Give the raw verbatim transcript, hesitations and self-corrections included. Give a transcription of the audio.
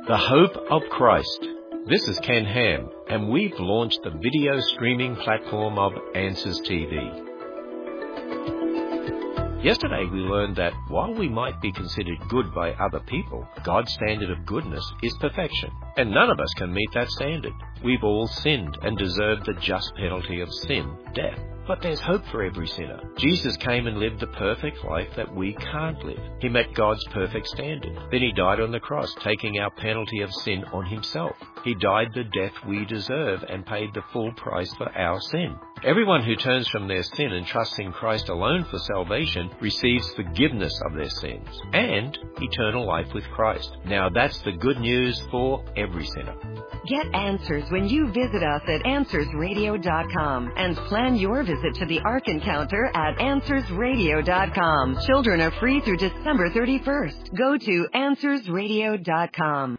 The Hope of Christ. This is Ken Ham, and we've launched the video streaming platform of Answers T V. Yesterday we learned that while we might be considered good by other people, God's standard of goodness is perfection, and none of us can meet that standard. We've all sinned and deserve the just penalty of sin, death. But there's hope for every sinner. Jesus came and lived the perfect life that we can't live. He met God's perfect standard. Then he died on the cross, taking our penalty of sin on himself. He died the death we deserve and paid the full price for our sin. Everyone who turns from their sin and trusts in Christ alone for salvation receives forgiveness of their sins and eternal life with Christ. Now that's the good news for every sinner. Get answers when you visit us at answers radio dot com and plan your visit to the Ark Encounter at answers radio dot com. Children are free through December thirty-first. Go to answers radio dot com.